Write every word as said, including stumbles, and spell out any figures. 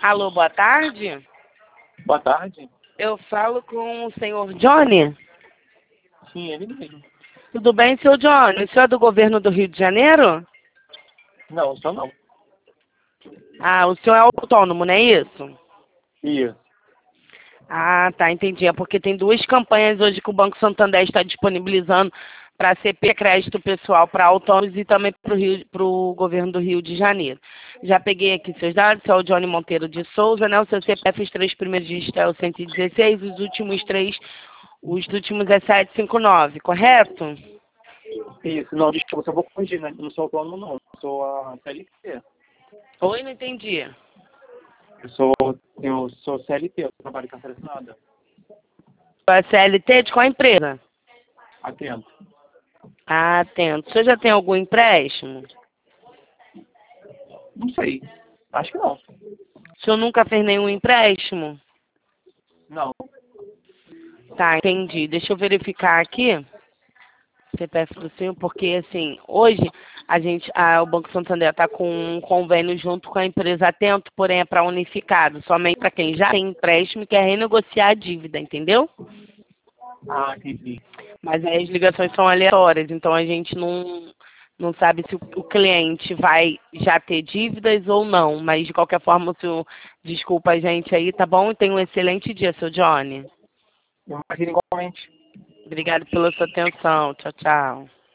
Alô, boa tarde. Boa tarde. Eu falo com o senhor Johnny. Sim, ele mesmo. Tudo bem, senhor Johnny? O senhor é do governo do Rio de Janeiro? Não, só não. Ah, o senhor é autônomo, não é isso? Isso. Ah, tá, entendi. É porque tem duas campanhas hoje que o Banco Santander está disponibilizando para C P Crédito Pessoal para autônomos e também para o governo do Rio de Janeiro. Já peguei aqui seus dados, você é o Johnny Monteiro de Souza, né? O seu C P F, os três primeiros dígitos é o cento e dezesseis, os últimos três, os últimos é setecentos e cinquenta e nove, correto? Isso. Não, desculpa, só vou corrigir, né? Eu não sou autônomo, não. Eu sou a C L T. Oi, não entendi. Eu sou, eu sou C L T, eu trabalho em carteira assinada. A C L T de qual empresa? Atento. Ah, atento. O senhor já tem algum empréstimo? Não sei. Acho que não. O senhor nunca fez nenhum empréstimo? Não. Tá, entendi. Deixa eu verificar aqui. C P F do senhor, porque assim, hoje a gente, a, o Banco Santander está com um convênio junto com a empresa Atento, porém é para unificado, somente para quem já tem empréstimo e quer renegociar a dívida, entendeu? Ah, entendi. Mas aí as ligações são aleatórias, então a gente não, não sabe se o, o cliente vai já ter dívidas ou não, mas de qualquer forma o senhor desculpa a gente aí, tá bom? E tenha um excelente dia, seu Johnny. Eu imagino igualmente. Obrigado pela sua atenção. Tchau, tchau.